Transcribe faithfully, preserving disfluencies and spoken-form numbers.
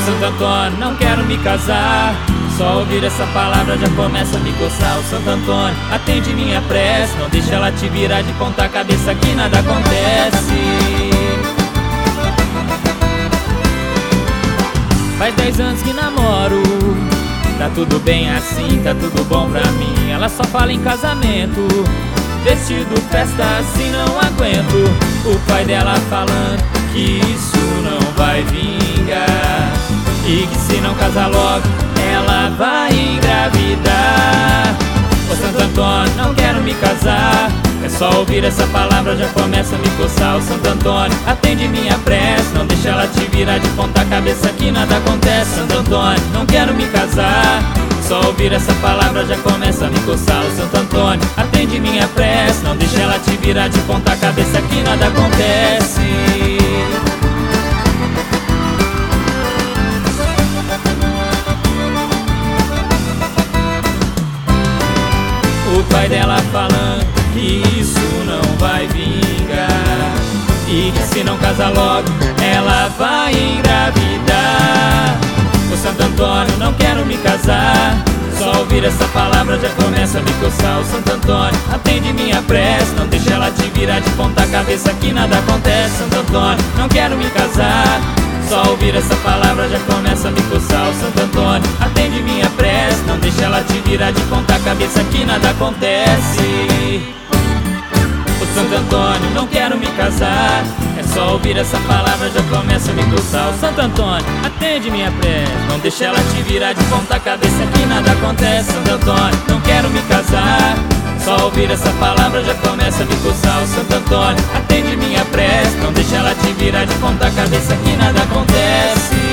Santo Antônio, não quero me casar. Só ouvir essa palavra já começa a me coçar. O Santo Antônio, atende minha prece. Não deixa ela te virar de ponta cabeça que nada acontece. Faz dez anos que namoro, tá tudo bem assim, tá tudo bom pra mim. Ela só fala em casamento, vestido, festa, assim não aguento. O pai dela falando que isso não vai vingar e que se não casar logo ela vai engravidar. Ô Santo Antônio, não quero me casar. É só ouvir essa palavra já começa a me coçar. O Santo Antônio, atende minha prece. Não deixa ela te virar de ponta cabeça que nada acontece. Santo Antônio, não quero me casar. Só ouvir essa palavra já começa a me coçar. O Santo Antônio, atende minha prece. Não deixa ela te virar de ponta cabeça que nada acontece. O pai dela falando que isso não vai vingar e que se não casar logo ela vai engravidar. Ô Santo Antônio, não quero me casar. Só ouvir essa palavra já começa a me coçar. O Santo Antônio, atende minha prece. Não deixa ela te virar de ponta cabeça que nada acontece. Santo Antônio, não quero me casar. Só ouvir essa palavra já começa a me coçar. O Santo Antônio, atende minha prece. Não deixa ela te virar de ponta cabeça que nada acontece. O Santo Antônio, não quero me casar. É só ouvir essa palavra já começa a me coçar. O Santo Antônio, atende minha prece. Não deixa ela te virar de ponta cabeça que nada acontece. Santo Antônio, não quero me casar. Só ouvir essa palavra já começa a me coçar. O Santo Antônio, atende minha prece. Não deixa ela te virar de ponta cabeça que nada acontece.